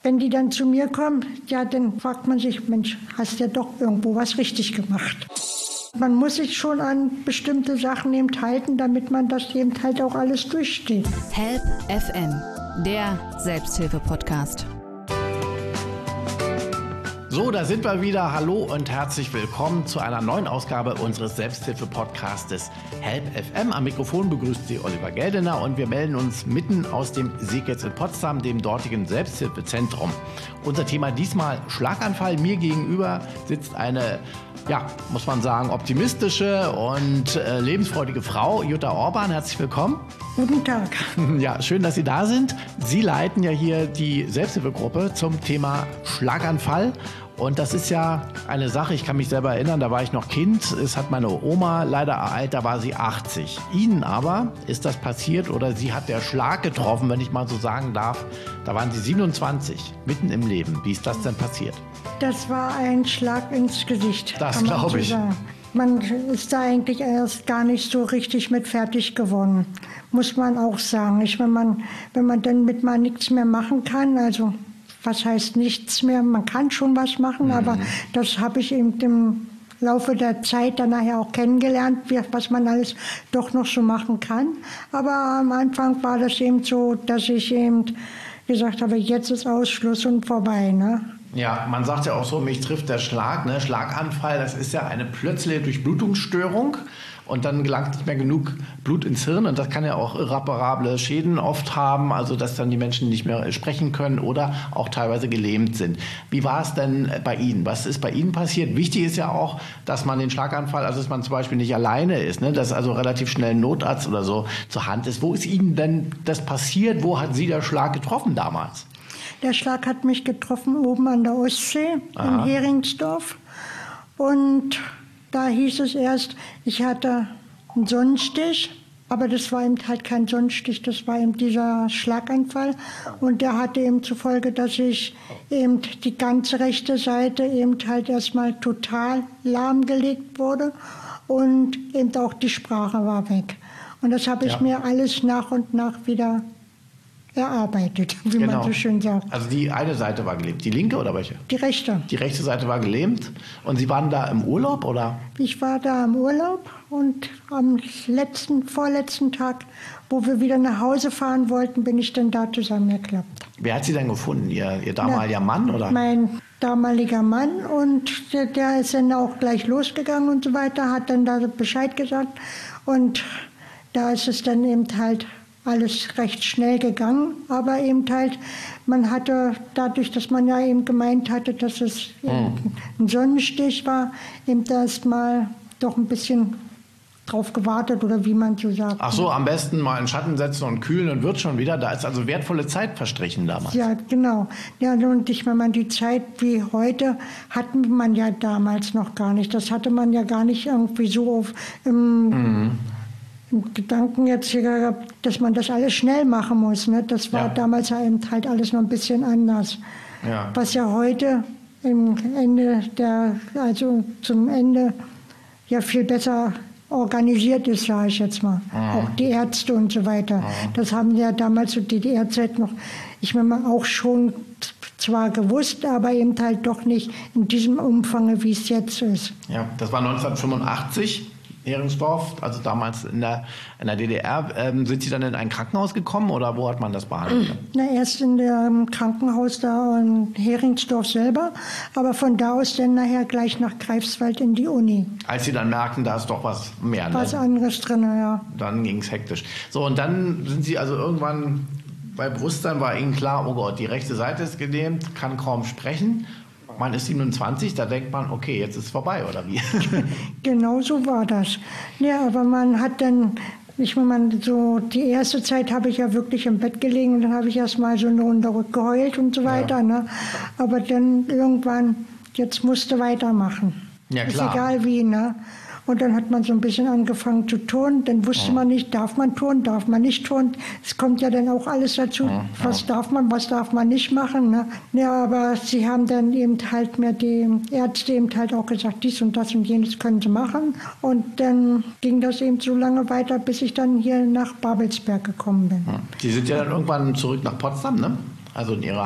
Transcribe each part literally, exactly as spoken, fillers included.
wenn die dann zu mir kommen, ja, dann fragt man sich, Mensch, hast ja doch irgendwo was richtig gemacht. Man muss sich schon an bestimmte Sachen eben halten, damit man das eben halt auch alles durchsteht. Help F M, der Selbsthilfe-Podcast. So, da sind wir wieder. Hallo und herzlich willkommen zu einer neuen Ausgabe unseres Selbsthilfe-Podcastes Help F M. Am Mikrofon begrüßt Sie Oliver Geldener und wir melden uns mitten aus dem Seeketz in Potsdam, dem dortigen Selbsthilfezentrum. Unser Thema diesmal Schlaganfall. Mir gegenüber sitzt eine, ja, muss man sagen, optimistische und äh, lebensfreudige Frau, Jutta Orban. Herzlich willkommen. Guten Tag. Ja, schön, dass Sie da sind. Sie leiten ja hier die Selbsthilfegruppe zum Thema Schlaganfall. Und das ist ja eine Sache, ich kann mich selber erinnern, da war ich noch Kind, es hat meine Oma leider ereilt, da war sie achtzig. Ihnen aber ist das passiert oder sie hat der Schlag getroffen, wenn ich mal so sagen darf, da waren Sie siebenundzwanzig, mitten im Leben. Wie ist das denn passiert? Das war ein Schlag ins Gesicht. Das glaube ich. Sagen. Man ist da eigentlich erst gar nicht so richtig mit fertig geworden, muss man auch sagen. Ich, wenn man, wenn man dann mit mal nichts mehr machen kann, also was heißt nichts mehr, man kann schon was machen, mhm. aber das habe ich eben im Laufe der Zeit dann nachher auch kennengelernt, was man alles doch noch so machen kann. Aber am Anfang war das eben so, dass ich eben gesagt habe, jetzt ist Ausschluss und vorbei, ne? Ja, man sagt ja auch so, mich trifft der Schlag, ne? Schlaganfall, das ist ja eine plötzliche Durchblutungsstörung und dann gelangt nicht mehr genug Blut ins Hirn und das kann ja auch irreparable Schäden oft haben, also dass dann die Menschen nicht mehr sprechen können oder auch teilweise gelähmt sind. Wie war es denn bei Ihnen? Was ist bei Ihnen passiert? Wichtig ist ja auch, dass man den Schlaganfall, also dass man zum Beispiel nicht alleine ist, ne? Dass also relativ schnell ein Notarzt oder so zur Hand ist. Wo ist Ihnen denn das passiert? Wo hat Sie der Schlag getroffen damals? Der Schlag hat mich getroffen oben an der Ostsee, Aha. in Heringsdorf. Und da hieß es erst, ich hatte einen Sonnenstich, aber das war eben halt kein Sonnenstich, das war eben dieser Schlaganfall. Und der hatte eben zur Folge, dass ich eben die ganze rechte Seite eben halt erstmal total lahmgelegt wurde und eben auch die Sprache war weg. Und das habe ich ja. mir alles nach und nach wieder erarbeitet, wie genau. man so schön sagt. Also die eine Seite war gelähmt, die linke oder welche? Die rechte. Die rechte Seite war gelähmt und Sie waren da im Urlaub, oder? Ich war da im Urlaub und am letzten, vorletzten Tag, wo wir wieder nach Hause fahren wollten, bin ich dann da zusammengeklappt. Wer hat Sie denn gefunden? Ihr, Ihr damaliger Na, Mann, oder? Mein damaliger Mann und der, der ist dann auch gleich losgegangen und so weiter, hat dann da Bescheid gesagt und da ist es dann eben halt alles recht schnell gegangen, aber eben halt, man hatte dadurch, dass man ja eben gemeint hatte, dass es mhm. ein Sonnenstich war, eben erst mal doch ein bisschen drauf gewartet oder wie man so sagt. Ach so, am besten mal in Schatten setzen und kühlen und wird schon wieder. Da ist also wertvolle Zeit verstrichen damals. Ja, genau. Ja, und ich meine, die Zeit wie heute hatten man ja damals noch gar nicht. Das hatte man ja gar nicht irgendwie so auf im mhm. Gedanken jetzt hier gehabt, dass man das alles schnell machen muss. Ne? Das war ja. damals eben halt alles noch ein bisschen anders. Ja. Was ja heute im Ende der, also zum Ende ja viel besser organisiert ist, sage ich jetzt mal. Mhm. Auch die Ärzte und so weiter. Mhm. Das haben ja damals zur D D R-Zeit noch, ich meine auch schon zwar gewusst, aber eben halt doch nicht in diesem Umfang, wie es jetzt ist. Ja, das war neunzehnhundertfünfundachtzig. Heringsdorf, also damals in der, in der D D R. Ähm, sind Sie dann in ein Krankenhaus gekommen oder wo hat man das behandelt? Na, erst in dem Krankenhaus da in Heringsdorf selber, aber von da aus dann nachher gleich nach Greifswald in die Uni. Als Sie dann merkten, da ist doch was mehr, ne? Was anderes drin, ja. Dann ging es hektisch. So, und dann sind Sie also irgendwann bei Bewusstsein, war Ihnen klar, oh Gott, die rechte Seite ist gelähmt, kann kaum sprechen. Man ist siebenundzwanzig, da denkt man, okay, jetzt ist es vorbei, oder wie? Genau so war das. Ja, aber man hat dann, ich meine, so die erste Zeit habe ich ja wirklich im Bett gelegen und dann habe ich erst mal so eine Runde geheult und so weiter. Ja. Ne? Aber dann irgendwann, jetzt musste weitermachen. Ja, klar. Ist egal wie, ne? Und dann hat man so ein bisschen angefangen zu turnen. Dann wusste ja. man nicht, darf man turnen, darf man nicht turnen. Es kommt ja dann auch alles dazu, ja, ja. was darf man, was darf man nicht machen. Ne? Ja, aber sie haben dann eben halt mir die Ärzte eben halt auch gesagt, dies und das und jenes können sie machen. Und dann ging das eben so lange weiter, bis ich dann hier nach Babelsberg gekommen bin. Ja. Sie sind ja dann irgendwann zurück nach Potsdam, ne? Also in Ihrer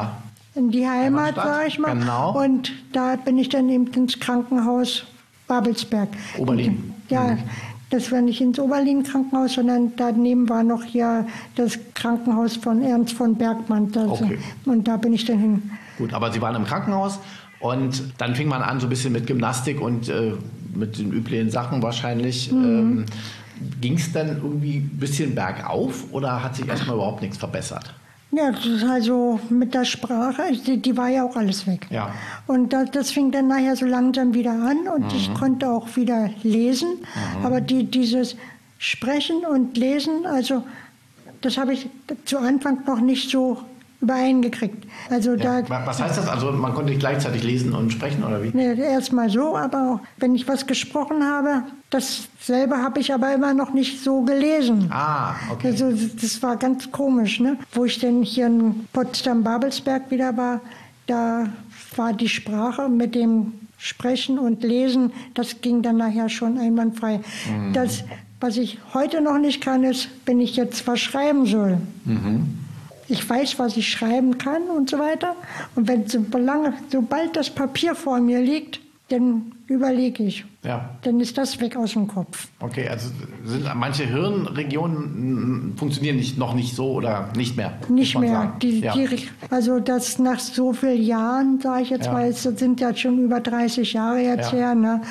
in die Heimat, Heimatstadt, sag ich mal. genau. Und da bin ich dann eben ins Krankenhaus Babelsberg. Oberlin. Ja, Mhm. das war nicht ins Oberlin-Krankenhaus, sondern daneben war noch hier das Krankenhaus von Ernst von Bergmann. Das, Okay. Und da bin ich dann hin. Gut, aber Sie waren im Krankenhaus und dann fing man an so ein bisschen mit Gymnastik und äh, mit den üblichen Sachen wahrscheinlich. Mhm. Ähm, ging es dann irgendwie ein bisschen bergauf oder hat sich erstmal überhaupt nichts verbessert? Ja, das ist also mit der Sprache, die, die war ja auch alles weg. Ja. Und das, das fing dann nachher so langsam wieder an und Mhm. ich konnte auch wieder lesen. Mhm. Aber die, dieses Sprechen und Lesen, also das habe ich zu Anfang noch nicht so übereingekriegt. Also Ja. da, Was heißt das? Also man konnte gleichzeitig lesen und sprechen oder wie? ne, erst mal so, aber auch wenn ich was gesprochen habe, dasselbe habe ich aber immer noch nicht so gelesen. Ah, okay. Also das war ganz komisch, ne? Wo ich denn hier in Potsdam-Babelsberg wieder war, da war die Sprache mit dem Sprechen und Lesen, das ging dann nachher schon einwandfrei. Mhm. Das, was ich heute noch nicht kann, ist, wenn ich jetzt was schreiben soll. Mhm. Ich weiß, was ich schreiben kann und so weiter. Und wenn so lange, sobald das Papier vor mir liegt, dann überlege ich. Ja. Dann ist das weg aus dem Kopf. Okay, also sind manche Hirnregionen mh, funktionieren nicht, noch nicht so oder nicht mehr? Nicht muss man mehr. sagen. Die, ja. die, also das nach so vielen Jahren, sage ich jetzt Ja. mal, das sind ja schon über dreißig Jahre jetzt Ja. her, ne?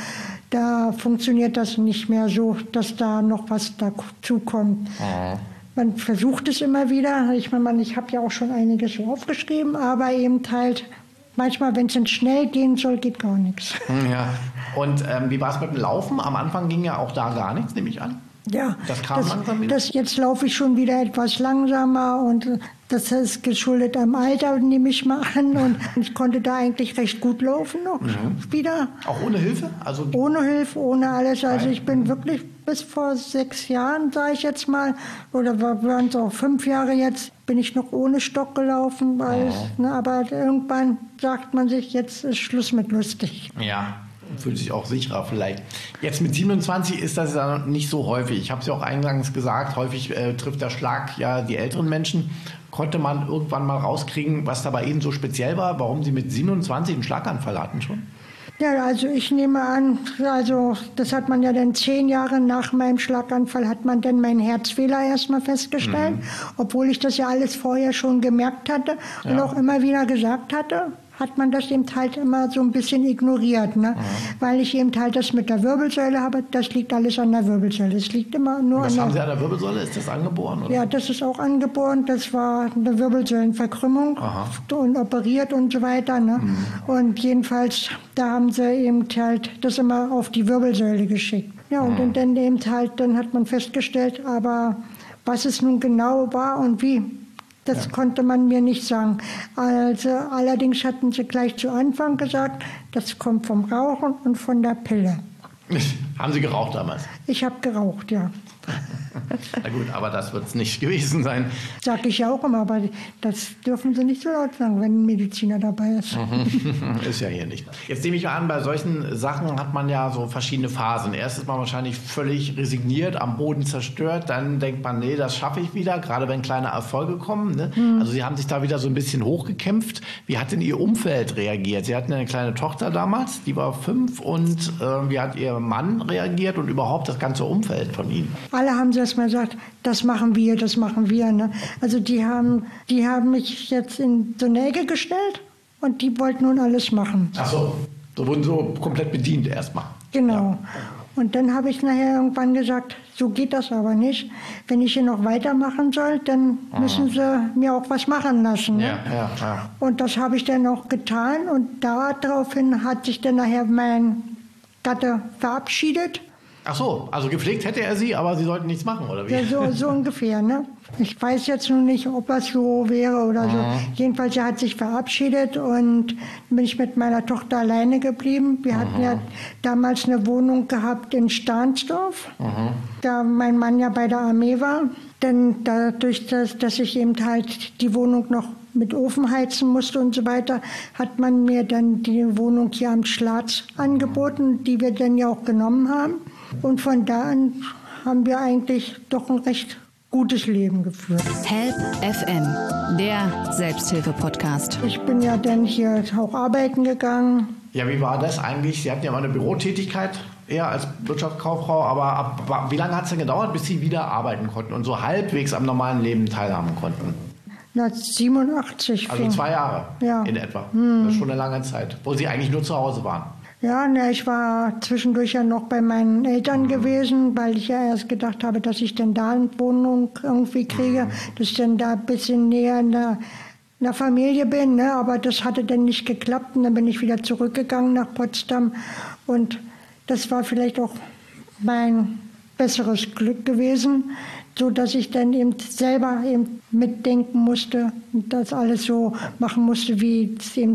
Da funktioniert das nicht mehr so, dass da noch was dazu kommt. Mhm. Man versucht es immer wieder. Ich meine, ich habe ja auch schon einiges so aufgeschrieben, aber eben halt manchmal, wenn es dann schnell gehen soll, geht gar nichts. Ja. Und ähm, wie war es mit dem Laufen? Am Anfang ging ja auch da gar nichts, nehme ich an. Ja, Das kam langsam wieder? das, jetzt laufe ich schon wieder etwas langsamer und das ist geschuldet am Alter, nehme ich mal an. Und ich konnte da eigentlich recht gut laufen noch Mhm. wieder. Auch ohne Hilfe? Also Ohne Hilfe, ohne alles. Also Nein. ich bin wirklich bis vor sechs Jahren, sage ich jetzt mal, oder waren es auch fünf Jahre jetzt, bin ich noch ohne Stock gelaufen. Weil, Oh. ne, aber irgendwann sagt man sich, jetzt ist Schluss mit lustig. ja, fühlt sich auch sicherer vielleicht. Jetzt mit siebenundzwanzig ist das ja nicht so häufig. Ich habe es ja auch eingangs gesagt, häufig äh, trifft der Schlag ja die älteren Menschen. Konnte man irgendwann mal rauskriegen, was da bei Ihnen so speziell war, warum Sie mit siebenundzwanzig einen Schlaganfall hatten schon? Ja, also ich nehme an, also das hat man ja dann zehn Jahre nach meinem Schlaganfall, hat man dann meinen Herzfehler erstmal festgestellt, Mhm. obwohl ich das ja alles vorher schon gemerkt hatte und Ja. auch immer wieder gesagt hatte, hat man das eben halt immer so ein bisschen ignoriert, ne? Weil ich eben halt das mit der Wirbelsäule habe, das liegt alles an der Wirbelsäule. Es liegt immer nur Was an haben der... Sie an der Wirbelsäule? Ist das angeboren? Oder? Ja, das ist auch angeboren. Das war eine Wirbelsäulenverkrümmung Aha. und operiert und so weiter. Ne? Mhm. Und jedenfalls, da haben sie eben halt das immer auf die Wirbelsäule geschickt. Ja, und Mhm. dann eben halt, dann hat man festgestellt, aber was es nun genau war und wie, das Ja. konnte man mir nicht sagen. Also, allerdings hatten sie gleich zu Anfang gesagt, das kommt vom Rauchen und von der Pille. Haben Sie geraucht damals? Ich habe geraucht, ja. Na gut, aber das wird es nicht gewesen sein. Sag ich ja auch immer, aber das dürfen Sie nicht so laut sagen, wenn ein Mediziner dabei ist. Ist ja hier nicht. Jetzt nehme ich an, bei solchen Sachen hat man ja so verschiedene Phasen. Erst ist man wahrscheinlich völlig resigniert, am Boden zerstört. Dann denkt man, nee, das schaffe ich wieder, gerade wenn kleine Erfolge kommen. Ne? Mhm. Also Sie haben sich da wieder so ein bisschen hochgekämpft. Wie hat denn Ihr Umfeld reagiert? Sie hatten eine kleine Tochter damals, die war fünf. Und äh, wie hat Ihr Mann reagiert und überhaupt das ganze Umfeld von Ihnen? Alle haben sie erstmal gesagt, das machen wir, das machen wir. Ne? Also die haben, die haben mich jetzt in so eine Ecke gestellt und die wollten nun alles machen. Ach so, so wurden so komplett bedient erstmal. Genau. Und dann habe ich nachher irgendwann gesagt, so geht das aber nicht. Wenn ich hier noch weitermachen soll, dann müssen sie mir auch was machen lassen. Ne? Ja, ja, ja. Und das habe ich dann auch getan. Und daraufhin hat sich dann nachher mein Gatte verabschiedet. Ach so, also gepflegt hätte er Sie, aber Sie sollten nichts machen, oder wie? Ja, so, so ungefähr, ne? Ich weiß jetzt noch nicht, ob das so wäre oder so. Jedenfalls, er hat sich verabschiedet und bin ich mit meiner Tochter alleine geblieben. Wir hatten ja damals eine Wohnung gehabt in Stahnsdorf, da mein Mann ja bei der Armee war. Denn dadurch, dass, dass ich eben halt die Wohnung noch mit Ofen heizen musste und so weiter, hat man mir dann die Wohnung hier am Schlatz angeboten, die wir dann ja auch genommen haben. Und von da an haben wir eigentlich doch ein recht gutes Leben geführt. Help F M, der Selbsthilfe-Podcast. Ich bin ja dann hier auch arbeiten gegangen. Ja, wie war das eigentlich? Sie hatten ja mal eine Bürotätigkeit, eher als Wirtschaftskauffrau, aber ab, wie lange hat es denn gedauert, bis Sie wieder arbeiten konnten und so halbwegs am normalen Leben teilhaben konnten? Na, siebenundachtzig. Also fing. zwei Jahre Ja. in etwa. Hm. Das ist schon eine lange Zeit, wo Sie eigentlich nur zu Hause waren. Ja, ne, ich war zwischendurch ja noch bei meinen Eltern mhm. gewesen, weil ich ja erst gedacht habe, dass ich dann da eine Wohnung irgendwie kriege, mhm. dass ich dann da ein bisschen näher in der, in der Familie bin. Ne? Aber das hatte dann nicht geklappt und dann bin ich wieder zurückgegangen nach Potsdam. Und das war vielleicht auch mein besseres Glück gewesen, so dass ich dann eben selber eben mitdenken musste und das alles so machen musste, wie es eben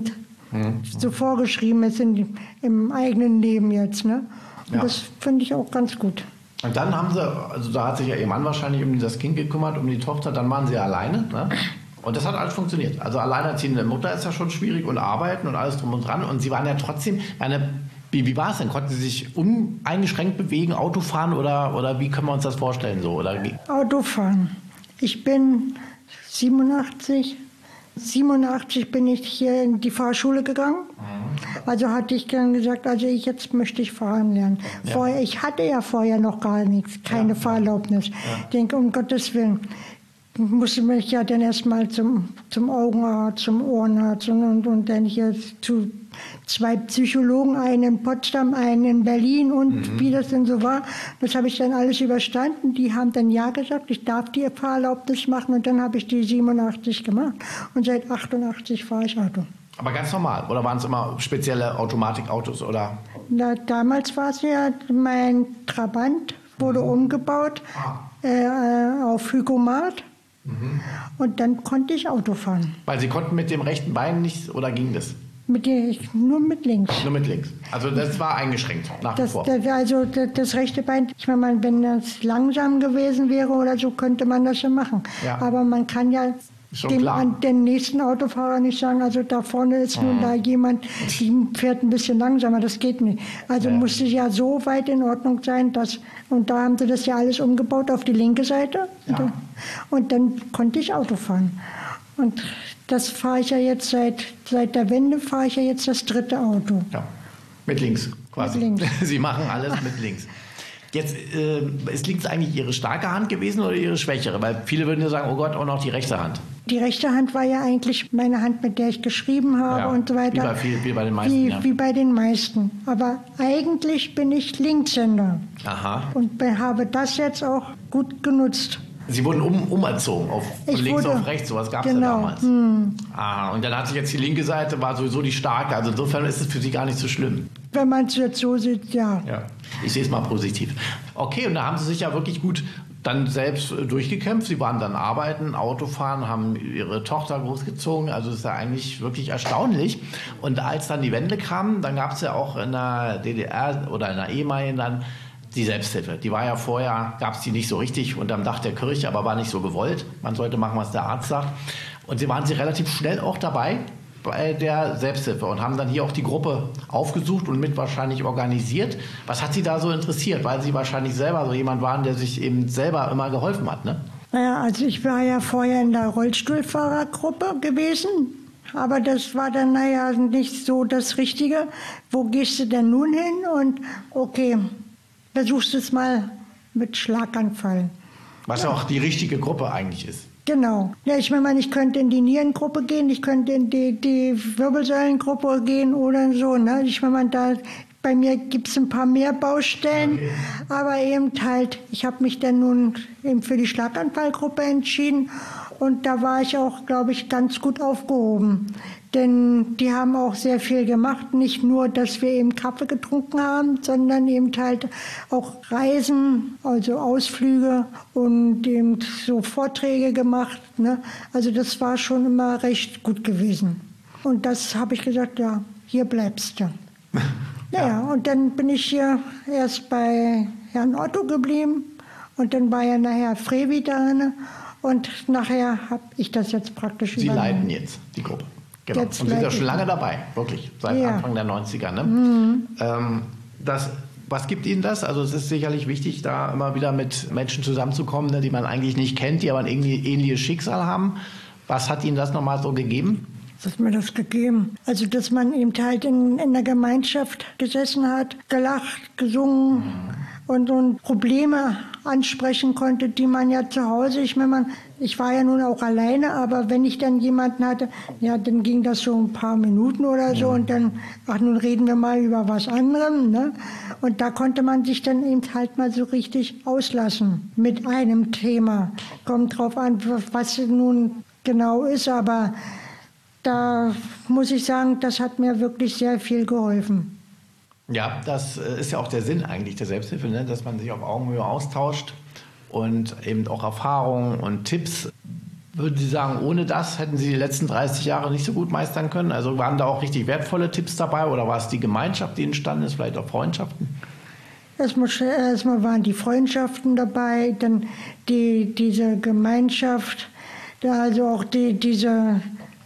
so vorgeschrieben ist in, im eigenen Leben jetzt. Ne? Und ja. das finde ich auch ganz gut. Und dann haben Sie, also da hat sich ja Ihr Mann wahrscheinlich um das Kind gekümmert, um die Tochter, dann waren Sie alleine. Ne? Und das hat alles funktioniert. Also alleinerziehende Mutter ist ja schon schwierig und arbeiten und alles drum und dran. Und Sie waren ja trotzdem, eine, wie, wie war es denn? Konnten Sie sich uneingeschränkt bewegen, Auto fahren oder, oder wie können wir uns das vorstellen? So, oder wie? Autofahren. Ich bin siebenundachtzig. siebenundachtzig bin ich hier in die Fahrschule gegangen. Also hatte ich dann gesagt, also ich, jetzt möchte ich fahren lernen. Ja. Vorher, ich hatte ja vorher noch gar nichts, keine ja. Fahrerlaubnis. Ja. Ich denke, um Gottes Willen, musste mich ja dann erstmal zum, zum Augenarzt, zum Ohrenarzt und, und, und dann hier zu zwei Psychologen, einen in Potsdam, einen in Berlin und mhm. wie das denn so war. Das habe ich dann alles überstanden. Die haben dann ja gesagt, ich darf die Fahrerlaubnis machen und dann habe ich die siebenundachtzig gemacht und seit achtundachtzig fahre ich Auto. Aber ganz normal? Oder waren es immer spezielle Automatikautos? Oder? Na, damals war es ja, mein Trabant wurde mhm. umgebaut ah. äh, auf Hygomat. Mhm. Und dann konnte ich Auto fahren. Weil Sie konnten mit dem rechten Bein nicht, oder ging das? Mit den, nur mit links. Nur mit links. Also das war eingeschränkt nach das, wie vor. Das, also das, das rechte Bein, ich meine, wenn das langsam gewesen wäre oder so, könnte man das ja machen. Ja. Aber man kann ja dem, an den nächsten Autofahrer nicht sagen, also da vorne ist mhm. nun da jemand, die fährt ein bisschen langsamer, das geht nicht. Also ja. musste ja so weit in Ordnung sein, dass, und da haben sie das ja alles umgebaut auf die linke Seite. Ja. Und, und dann konnte ich Auto fahren. Und das fahre ich ja jetzt seit, seit der Wende, fahre ich ja jetzt das dritte Auto. Ja, mit links quasi. Mit links. Sie machen alles mit links. Jetzt äh, ist links eigentlich Ihre starke Hand gewesen oder Ihre schwächere? Weil viele würden ja sagen, oh Gott, auch noch die rechte Hand. Die rechte Hand war ja eigentlich meine Hand, mit der ich geschrieben habe ja, und so weiter. Wie bei, viel, wie bei den meisten. Wie, ja. wie bei den meisten. Aber eigentlich bin ich Linkshänder. Aha. Und habe das jetzt auch gut genutzt. Sie wurden um, umerzogen, auf, von ich links wurde, auf rechts, sowas gab es genau, ja damals. Hm. Ah, und dann hat sich jetzt die linke Seite, war sowieso die starke, also insofern ist es für Sie gar nicht so schlimm. Wenn man es jetzt so sieht, ja. ja. Ich sehe es mal positiv. Okay, und da haben Sie sich ja wirklich gut dann selbst durchgekämpft. Sie waren dann arbeiten, Autofahren, haben Ihre Tochter großgezogen, also das ist ja eigentlich wirklich erstaunlich. Und als dann die Wende kam, dann gab es ja auch in der D D R oder in der ehemaligen dann die Selbsthilfe, die war ja vorher, gab es die nicht so richtig unterm Dach der Kirche, aber war nicht so gewollt. Man sollte machen, was der Arzt sagt. Und sie waren sie relativ schnell auch dabei bei der Selbsthilfe und haben dann hier auch die Gruppe aufgesucht und mit wahrscheinlich organisiert. Was hat Sie da so interessiert? Weil Sie wahrscheinlich selber so jemand waren, der sich eben selber immer geholfen hat, ne? Naja, also ich war ja vorher in der Rollstuhlfahrergruppe gewesen. Aber das war dann, naja, nicht so das Richtige. Wo gehst du denn nun hin? Und okay, versuchst es mal mit Schlaganfall. Was ja auch die richtige Gruppe eigentlich ist. Genau. Ja, ich meine, ich könnte in die Nierengruppe gehen, ich könnte in die, die Wirbelsäulengruppe gehen oder so. Ne? Ich meine, da, bei mir gibt es ein paar mehr Baustellen, okay. aber eben halt, ich habe mich dann nun eben für die Schlaganfallgruppe entschieden und da war ich auch, glaube ich, ganz gut aufgehoben. Denn die haben auch sehr viel gemacht, nicht nur, dass wir eben Kaffee getrunken haben, sondern eben halt auch Reisen, also Ausflüge und eben so Vorträge gemacht. Ne? Also das war schon immer recht gut gewesen. Und das habe ich gesagt, ja, hier bleibst du. Naja, ja. Und dann bin ich hier erst bei Herrn Otto geblieben und dann war ja nachher Frevi da. Und nachher habe ich das jetzt praktisch Sie übernommen. leiten jetzt die Gruppe. Genau. Jetzt und sind ja schon lange dabei, wirklich, seit ja. Anfang der neunziger. Ne? Mhm. Ähm, das Was gibt Ihnen das? Also es ist sicherlich wichtig, da immer wieder mit Menschen zusammenzukommen, ne, die man eigentlich nicht kennt, die aber ein irgendwie ähnliches Schicksal haben. Was hat Ihnen das nochmal so gegeben? Was hat mir das gegeben? Also, dass man eben halt in, in der Gemeinschaft gesessen hat, gelacht, gesungen und, und Probleme ansprechen konnte, die man ja zu Hause, ich meine, man, ich war ja nun auch alleine, aber wenn ich dann jemanden hatte, ja, dann ging das so ein paar Minuten oder so und dann, ach, nun reden wir mal über was anderem, ne? Und da konnte man sich dann eben halt mal so richtig auslassen mit einem Thema. Kommt drauf an, was nun genau ist, aber da muss ich sagen, das hat mir wirklich sehr viel geholfen. Ja, das ist ja auch der Sinn eigentlich der Selbsthilfe, ne? Dass man sich auf Augenhöhe austauscht und eben auch Erfahrungen und Tipps. Würden Sie sagen, ohne das hätten Sie die letzten dreißig Jahre nicht so gut meistern können? Also waren da auch richtig wertvolle Tipps dabei oder war es die Gemeinschaft, die entstanden ist, vielleicht auch Freundschaften? Erstmal, erstmal waren die Freundschaften dabei, dann die, diese Gemeinschaft, also auch die, diese...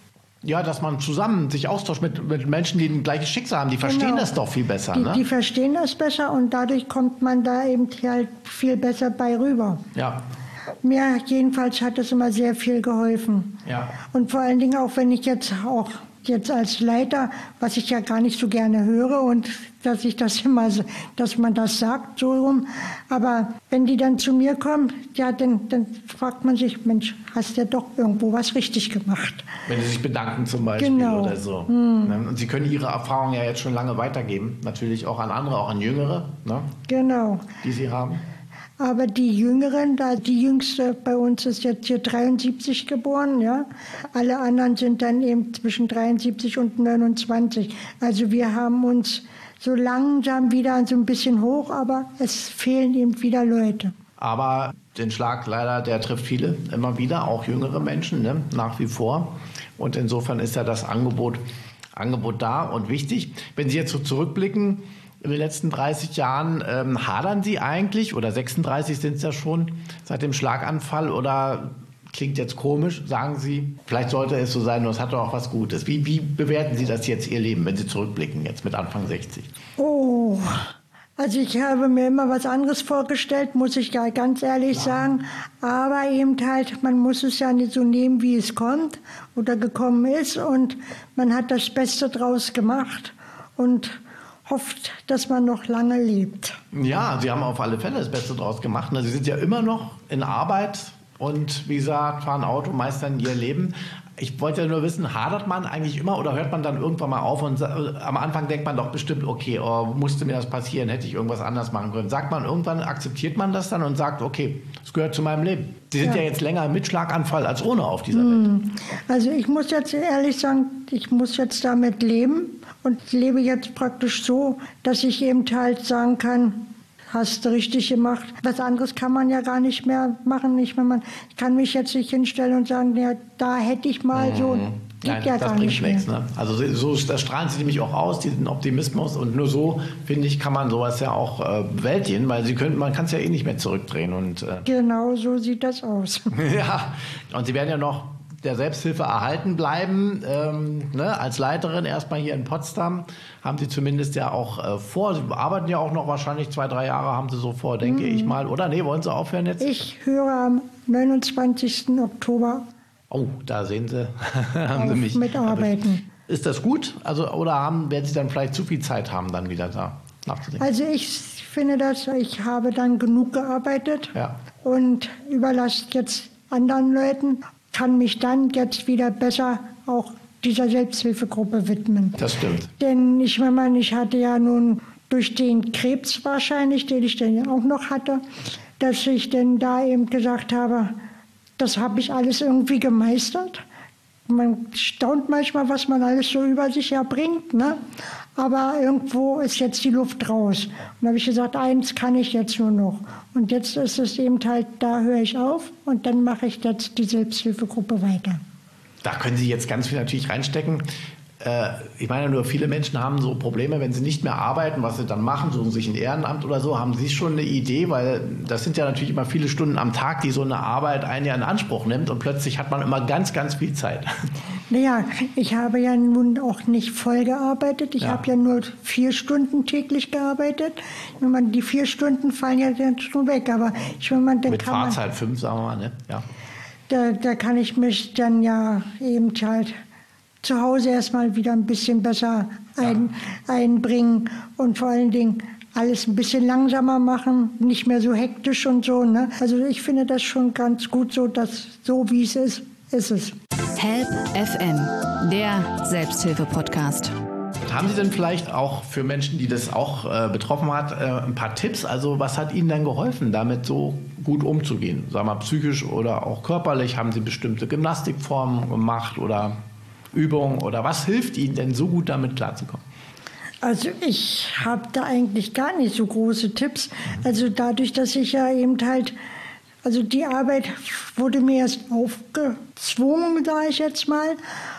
Ja, dass man zusammen sich austauscht mit, mit Menschen, die ein gleiches Schicksal haben. Die verstehen genau. das doch viel besser. Die, ne? die verstehen das besser und dadurch kommt man da eben halt viel besser bei rüber. Ja. Mir jedenfalls hat es immer sehr viel geholfen. Ja. Und vor allen Dingen auch, wenn ich jetzt auch jetzt als Leiter, was ich ja gar nicht so gerne höre und dass ich das immer, dass man das sagt so rum. Aber wenn die dann zu mir kommen, ja, dann, dann fragt man sich, Mensch, hast du ja doch irgendwo was richtig gemacht. Wenn sie sich bedanken zum Beispiel genau. oder so. Hm. Und Sie können Ihre Erfahrungen ja jetzt schon lange weitergeben. Natürlich auch an andere, auch an Jüngere, ne? Genau. Die Sie haben. Aber die Jüngeren, da die Jüngste bei uns ist jetzt hier dreiundsiebzig geboren, ja. Alle anderen sind dann eben zwischen dreiundsiebzig und neunundzwanzig. Also wir haben uns so langsam wieder so ein bisschen hoch, aber es fehlen eben wieder Leute. Aber den Schlag leider, der trifft viele immer wieder, auch jüngere Menschen, ne? Nach wie vor. Und insofern ist ja das Angebot, Angebot da und wichtig. Wenn Sie jetzt so zurückblicken, in den letzten dreißig Jahren, ähm, hadern Sie eigentlich, oder sechsunddreißig sind es ja schon, seit dem Schlaganfall, oder klingt jetzt komisch, sagen Sie, vielleicht sollte es so sein, nur es hat doch auch was Gutes. Wie, wie bewerten Sie das jetzt, Ihr Leben, wenn Sie zurückblicken, jetzt mit Anfang sechzig? Oh, also ich habe mir immer was anderes vorgestellt, muss ich ja ganz ehrlich ja. sagen. Aber eben halt, man muss es ja nicht so nehmen, wie es kommt oder gekommen ist. Und man hat das Beste draus gemacht und hofft, dass man noch lange lebt. Ja, Sie haben auf alle Fälle das Beste draus gemacht. Sie sind ja immer noch in Arbeit und wie gesagt, fahren Auto, meistern Ihr Leben. Ich wollte ja nur wissen, hadert man eigentlich immer oder hört man dann irgendwann mal auf und am Anfang denkt man doch bestimmt, okay, oh, musste mir das passieren, hätte ich irgendwas anders machen können. Sagt man irgendwann, akzeptiert man das dann und sagt, okay, es gehört zu meinem Leben. Sie sind ja, ja jetzt länger mit Schlaganfall als ohne auf dieser Welt. Also ich muss jetzt ehrlich sagen, ich muss jetzt damit leben und lebe jetzt praktisch so, dass ich eben halt sagen kann, hast du richtig gemacht. Was anderes kann man ja gar nicht mehr machen. Ich, man, ich kann mich jetzt nicht hinstellen und sagen, ja, da hätte ich mal so. Mhm. Geht Nein, ja das gar bringt nicht nichts. mehr. Ne? Also so, das strahlen Sie nämlich auch aus, diesen Optimismus. Und nur so, finde ich, kann man sowas ja auch äh, bewältigen, weil Sie können, man kann es ja eh nicht mehr zurückdrehen. Und, äh, genau so sieht das aus. Ja, und Sie werden ja noch der Selbsthilfe erhalten bleiben. Ähm, ne? Als Leiterin erstmal hier in Potsdam haben Sie zumindest ja auch äh, vor. Sie arbeiten ja auch noch wahrscheinlich zwei, drei Jahre haben Sie so vor, denke mhm. ich mal. Oder nee, wollen Sie aufhören jetzt? Ich höre am neunundzwanzigsten Oktober. Oh, da sehen Sie, haben Sie mich. Mitarbeiten. Ist das gut? Also, oder haben, werden Sie dann vielleicht zu viel Zeit haben, dann wieder da nachzudenken? Also ich finde das, ich habe dann genug gearbeitet ja. und überlasse jetzt anderen Leuten, kann mich dann jetzt wieder besser auch dieser Selbsthilfegruppe widmen. Das stimmt. Denn ich meine, ich hatte ja nun durch den Krebs wahrscheinlich, den ich dann auch noch hatte, dass ich dann da eben gesagt habe, das habe ich alles irgendwie gemeistert. Man staunt manchmal, was man alles so über sich erbringt, ne? Aber irgendwo ist jetzt die Luft raus. Und da habe ich gesagt, eins kann ich jetzt nur noch. Und jetzt ist es eben halt, da höre ich auf und dann mache ich jetzt die Selbsthilfegruppe weiter. Da können Sie jetzt ganz viel natürlich reinstecken. Äh, ich meine nur, viele Menschen haben so Probleme, wenn sie nicht mehr arbeiten, was sie dann machen, suchen sich ein Ehrenamt oder so. Haben Sie schon eine Idee? Weil das sind ja natürlich immer viele Stunden am Tag, die so eine Arbeit einen ja in Anspruch nimmt und plötzlich hat man immer ganz, ganz viel Zeit. Naja, ich habe ja nun auch nicht voll gearbeitet. Ich Ja. habe ja nur vier Stunden täglich gearbeitet. Wenn man, die vier Stunden fallen ja dann schon weg. Aber ich, wenn man, dann Mit kann man, Fahrzeit fünf, sagen wir mal, ne? Ja. da, da kann ich mich dann ja eben halt zu Hause erstmal wieder ein bisschen besser ein, einbringen und vor allen Dingen alles ein bisschen langsamer machen, nicht mehr so hektisch und so. Ne? Also ich finde das schon ganz gut so, dass so wie es ist, ist es. Help F M, der Selbsthilfe-Podcast. Haben Sie denn vielleicht auch für Menschen, die das auch äh, betroffen hat, äh, ein paar Tipps? Also was hat Ihnen dann geholfen, damit so gut umzugehen? Sagen wir mal psychisch oder auch körperlich? Haben Sie bestimmte Gymnastikformen gemacht oder Übungen? Oder was hilft Ihnen denn so gut, damit klarzukommen? Also ich habe da eigentlich gar nicht so große Tipps. Also dadurch, dass ich ja eben halt, also die Arbeit wurde mir erst aufgezwungen, sage ich jetzt mal,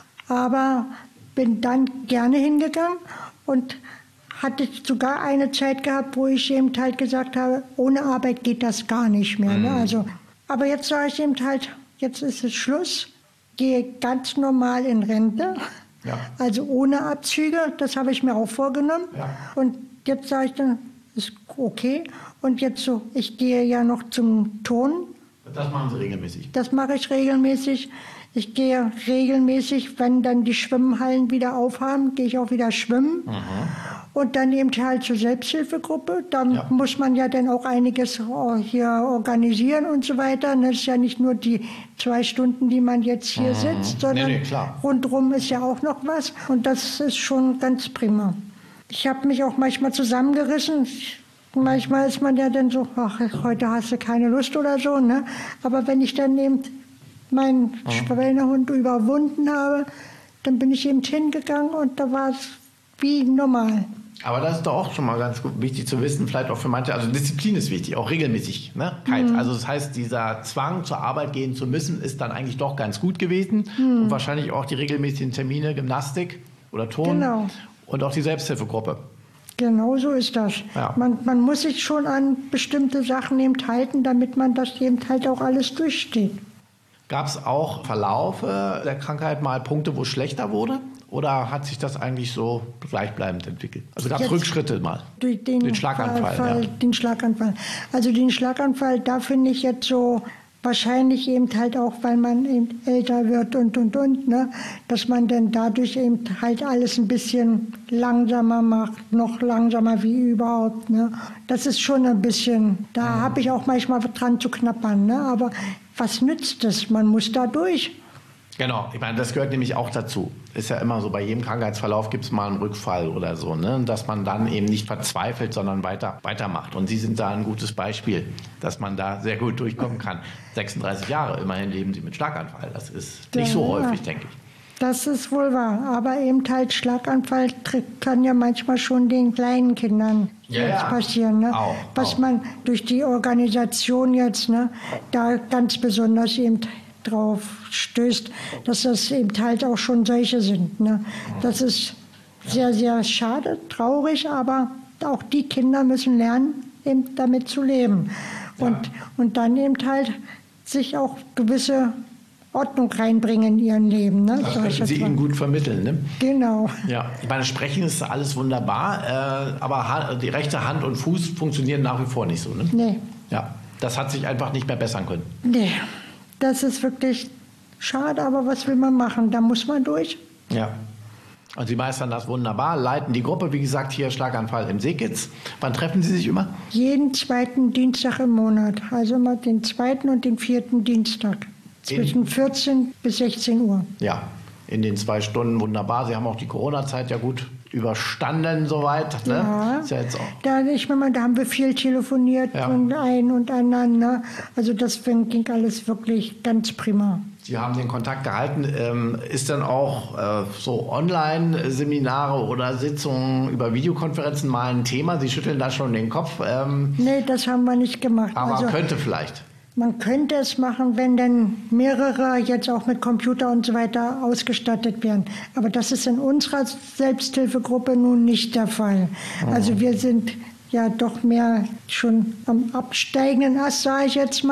aber bin dann gerne hingegangen und hatte sogar eine Zeit gehabt, wo ich eben halt gesagt habe, ohne Arbeit geht das gar nicht mehr. Ne? Also, aber jetzt sage ich eben halt, jetzt ist es Schluss, gehe ganz normal in Rente. Ja. Also ohne Abzüge, das habe ich mir auch vorgenommen. Ja. Und jetzt sage ich dann, ist okay. Und jetzt so, ich gehe ja noch zum Turnen. Das machen Sie regelmäßig. Das mache ich regelmäßig. Ich gehe regelmäßig, wenn dann die Schwimmhallen wieder aufhaben, gehe ich auch wieder schwimmen. Mhm. Und dann eben halt zur Selbsthilfegruppe. Da Ja. muss man ja dann auch einiges hier organisieren und so weiter. Das ist ja nicht nur die zwei Stunden, die man jetzt hier Mhm. sitzt, sondern Nee, nee, klar. rundherum ist ja auch noch was. Und das ist schon ganz prima. Ich habe mich auch manchmal zusammengerissen. Manchmal ist man ja dann so, ach, heute hast du keine Lust oder so. Ne? Aber wenn ich dann eben meinen Schweinehund überwunden habe, dann bin ich eben hingegangen und da war es wie normal. Aber das ist doch auch schon mal ganz gut, wichtig zu wissen, vielleicht auch für manche. Also Disziplin ist wichtig, auch regelmäßig. Ne? Mhm. Also das heißt, dieser Zwang, zur Arbeit gehen zu müssen, ist dann eigentlich doch ganz gut gewesen. Mhm. Und wahrscheinlich auch die regelmäßigen Termine, Gymnastik oder Turnen. Genau. Und auch die Selbsthilfegruppe. Genau so ist das. Ja. Man, man muss sich schon an bestimmte Sachen eben halten, damit man das eben halt auch alles durchsteht. Gab es auch Verlaufe der Krankheit mal Punkte, wo es schlechter wurde? Oder hat sich das eigentlich so gleichbleibend entwickelt? Also gab es Rückschritte mal? Durch den, den Schlaganfall. Fall, ja. Den Schlaganfall. Also den Schlaganfall, da finde ich jetzt so wahrscheinlich eben halt auch, weil man eben älter wird und, und, und, ne, dass man dann dadurch eben halt alles ein bisschen langsamer macht, noch langsamer wie überhaupt. Ne. Das ist schon ein bisschen, da mhm. habe ich auch manchmal dran zu knappern. Ne, aber was nützt es? Man muss da durch. Genau, ich meine, das gehört nämlich auch dazu. Ist ja immer so, bei jedem Krankheitsverlauf gibt es mal einen Rückfall oder so, ne? Dass man dann eben nicht verzweifelt, sondern weiter, weitermacht. Und Sie sind da ein gutes Beispiel, dass man da sehr gut durchkommen kann. sechsunddreißig Jahre, immerhin leben Sie mit Schlaganfall. Das ist nicht so häufig, denke ich. Das ist wohl wahr. Aber eben halt Schlaganfall kann ja manchmal schon den kleinen Kindern ja, jetzt ja. passieren. Ne? Auch, Was auch. man durch die Organisation jetzt, ne, da ganz besonders eben drauf stößt, dass das eben halt auch schon solche sind. Ne? Das ist sehr, sehr schade, traurig, aber auch die Kinder müssen lernen, eben damit zu leben. Und, Ja. und dann eben halt sich auch gewisse Ordnung reinbringen in ihrem Leben. Ne? Das Sag ich können jetzt Sie mal. ihnen gut vermitteln, ne? Genau. Ja, ich meine, Sprechen ist alles wunderbar, äh, aber ha- die rechte Hand und Fuß funktionieren nach wie vor nicht so, ne? Nee, Ja, das hat sich einfach nicht mehr bessern können. nee. Das ist wirklich schade, aber was will man machen? Da muss man durch. Ja. Und Sie meistern das wunderbar, leiten die Gruppe, wie gesagt, hier Schlaganfall im Seekitz. Wann treffen Sie sich immer? Jeden zweiten Dienstag im Monat. Also immer den zweiten und den vierten Dienstag. Zwischen vierzehn bis sechzehn Uhr. Ja, in den zwei Stunden wunderbar. Sie haben auch die Corona-Zeit ja gut überstanden soweit. Ne? Ja, Ist ja jetzt auch. da, ich meine, da haben wir viel telefoniert Ja. und ein und einander. Also das ging alles wirklich ganz prima. Sie haben den Kontakt gehalten. Ähm, ist dann auch äh, so Online-Seminare oder Sitzungen über Videokonferenzen mal ein Thema? Sie schütteln da schon den Kopf. Ähm, Nee, das haben wir nicht gemacht. aber also, könnte vielleicht. man könnte es machen, wenn dann mehrere jetzt auch mit Computer und so weiter ausgestattet werden. Aber das ist in unserer Selbsthilfegruppe nun nicht der Fall. Also wir sind ja doch mehr schon am absteigenden Ast, sage ich jetzt mal.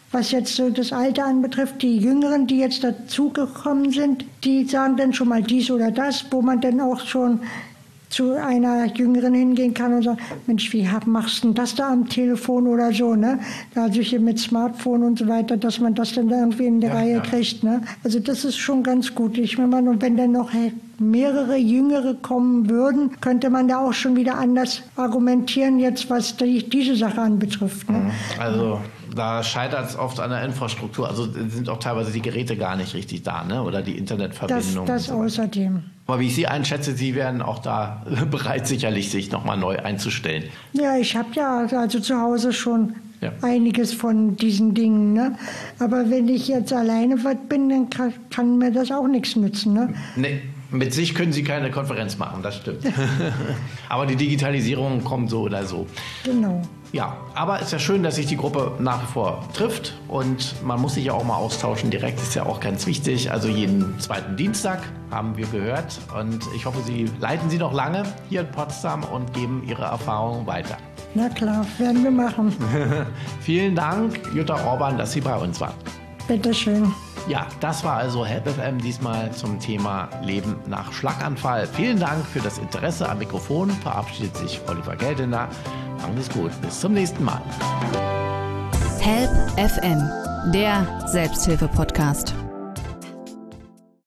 was jetzt so das Alter anbetrifft, die Jüngeren, die jetzt dazugekommen sind, die sagen dann schon mal dies oder das, wo man dann auch schon zu einer Jüngeren hingehen kann und sagen, Mensch, wie machst du denn das da am Telefon oder so, ne? Also hier mit Smartphone und so weiter, dass man das dann irgendwie in der ja, Reihe ja. kriegt, ne? Also das ist schon ganz gut. Ich meine, und wenn dann noch mehrere Jüngere kommen würden, könnte man da auch schon wieder anders argumentieren, jetzt was die, diese Sache anbetrifft, ne? Also da scheitert es oft an der Infrastruktur. Also sind auch teilweise die Geräte gar nicht richtig da, ne? Oder die Internetverbindung. Das, das so außerdem. Aber wie ich Sie einschätze, Sie wären auch da bereit, sicherlich sich nochmal neu einzustellen. Ja, ich habe ja also zu Hause schon ja. einiges von diesen Dingen. Ne? Aber wenn ich jetzt alleine was bin, dann kann, kann mir das auch nichts nützen. Ne? Nee. Mit sich können Sie keine Konferenz machen, das stimmt. Aber die Digitalisierung kommt so oder so. Genau. Ja, aber es ist ja schön, dass sich die Gruppe nach wie vor trifft und man muss sich ja auch mal austauschen. Direkt ist ja auch ganz wichtig. Also jeden zweiten Dienstag haben wir gehört und ich hoffe, Sie leiten Sie noch lange hier in Potsdam und geben Ihre Erfahrungen weiter. Na klar, werden wir machen. Vielen Dank, Jutta Orban, dass Sie bei uns waren. Bitteschön. Ja, das war also Help F M diesmal zum Thema Leben nach Schlaganfall. Vielen Dank für das Interesse. Am Mikrofon verabschiedet sich Oliver Geldener. Machen Sie es gut. Bis zum nächsten Mal. Help F M, der Selbsthilfe-Podcast.